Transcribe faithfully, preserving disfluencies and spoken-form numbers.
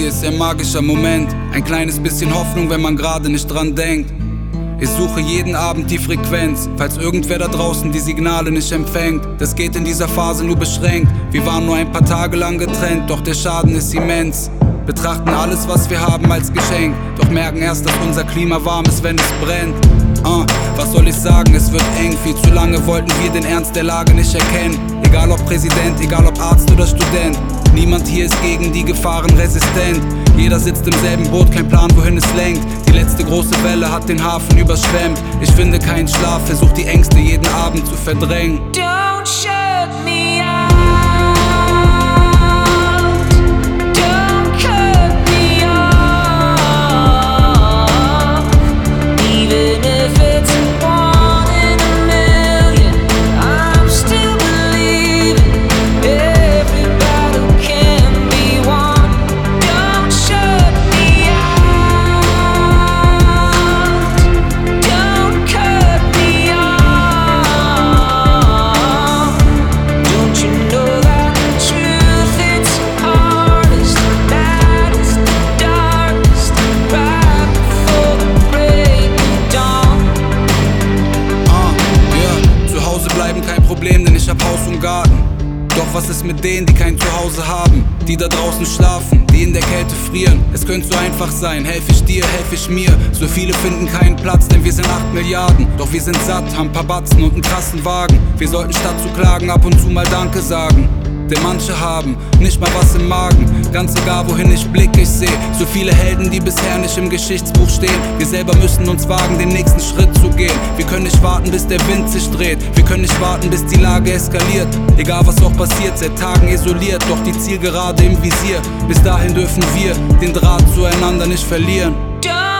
ist ein magischer Moment. Ein kleines bisschen Hoffnung, wenn man gerade nicht dran denkt. Ich suche jeden Abend die Frequenz, falls irgendwer da draußen die Signale nicht empfängt. Das geht in dieser Phase nur beschränkt. Wir waren nur ein paar Tage lang getrennt, doch der Schaden ist immens. Betrachten alles, was wir haben, als Geschenk, doch merken erst, dass unser Klima warm ist, wenn es brennt. Uh, was soll ich sagen, es wird eng. Viel zu lange wollten wir den Ernst der Lage nicht erkennen. Egal ob Präsident, egal ob Arzt oder Student, niemand hier ist gegen die Gefahren resistent. Jeder sitzt im selben Boot, kein Plan, wohin es lenkt. Die letzte große Welle hat den Hafen überschwemmt. Ich finde keinen Schlaf, versuch die Ängste jeden Abend zu verdrängen. Don't shut me out. Kein Problem, denn ich hab Haus und Garten. Doch was ist mit denen, die kein Zuhause haben? Die da draußen schlafen, die in der Kälte frieren. Es könnte so einfach sein, helf ich dir, helf ich mir. So viele finden keinen Platz, denn wir sind acht Milliarden. Doch wir sind satt, haben paar Batzen und einen krassen Wagen. Wir sollten statt zu klagen ab und zu mal Danke sagen. Denn manche haben nicht mal was im Magen. Ganz egal wohin ich blick, ich seh so viele Helden, die bisher nicht im Geschichtsbuch stehen. Wir selber müssen uns wagen, den nächsten Schritt zu gehen. Wir können nicht warten, bis der Wind sich dreht. Wir können nicht warten, bis die Lage eskaliert. Egal was auch passiert, seit Tagen isoliert, doch die Zielgerade im Visier. Bis dahin dürfen wir den Draht zueinander nicht verlieren. Don't